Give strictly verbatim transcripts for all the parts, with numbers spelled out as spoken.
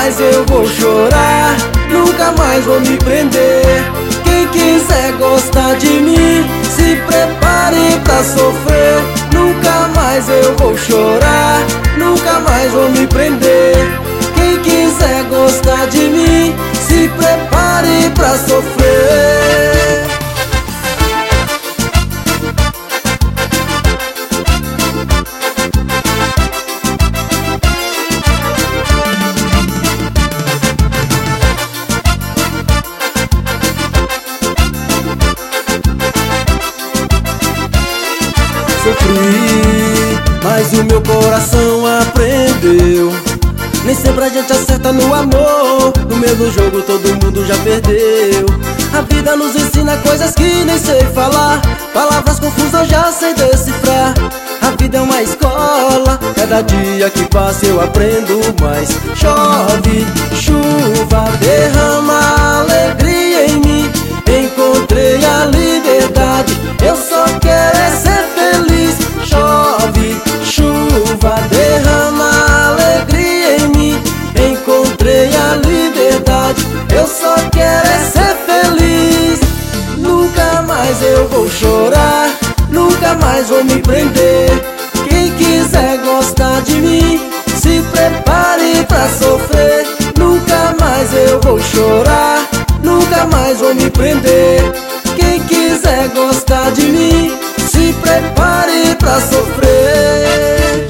mais eu vou chorar, nunca mais vou me prender. Quem quiser gostar de mim, se prepare pra sofrer. Nunca mais eu vou chorar, nunca mais vou me prender. Quem quiser gostar de mim, se prepare pra sofrer. Sofri, mas o meu coração aprendeu. Nem sempre a gente acerta no amor, no meio do jogo todo mundo já perdeu. A vida nos ensina coisas que nem sei falar, palavras confusas eu já sei decifrar. A vida é uma escola, cada dia que passa eu aprendo mais. Chove, chuva, derrama alegria em mim. Encontrei a liberdade, eu só quero é ser feliz. Chove, chuva, derrama alegria em mim. Encontrei a liberdade, eu só quero é ser feliz. Nunca mais eu vou chorar, nunca mais vou me prender. Quem quiser gostar de mim, se prepare pra sofrer. Nunca mais eu vou chorar, nunca mais vou me prender. Quem quiser gostar de mim, se prepare pra sofrer.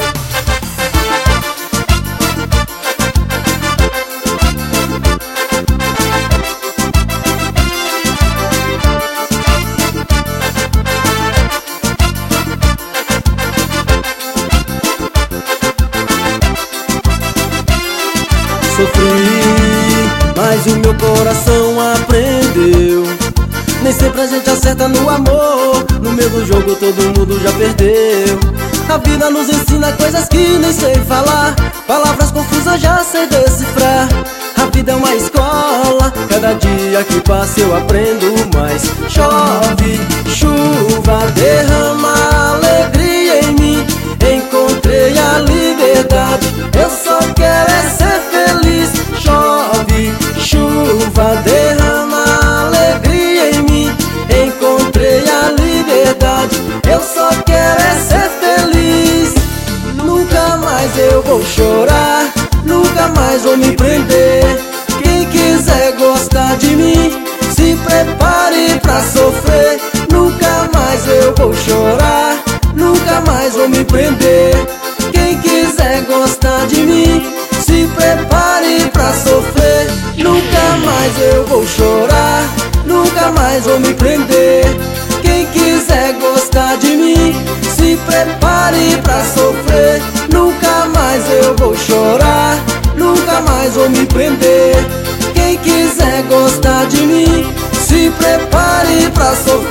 Sofri, mas o meu coração aprendeu. Nem sempre a gente acerta no amor, no meio do jogo todo mundo já perdeu. A vida nos ensina coisas que nem sei falar, palavras confusas já sei decifrar. A vida é uma escola, cada dia que passa eu aprendo mais. Chove, chuva, derrama alegria em mim. Encontrei a liberdade, eu só quero é ser feliz. Chove, chuva, derrama alegria em mim. Encontrei a liberdade, eu só quero é ser feliz. Nunca mais eu vou chorar, nunca mais vou me prender. Quem quiser gostar de mim, se prepare pra sofrer. Nunca mais eu vou chorar, nunca mais vou me prender. Quem quiser gostar de mim, se prepare pra sofrer. Nunca mais eu vou chorar, nunca mais vou me prender. Quem quiser gostar de mim, se prepare pra sofrer. Nunca mais eu vou chorar, nunca mais vou me prender. Quem quiser gostar de mim, se prepare pra sofrer.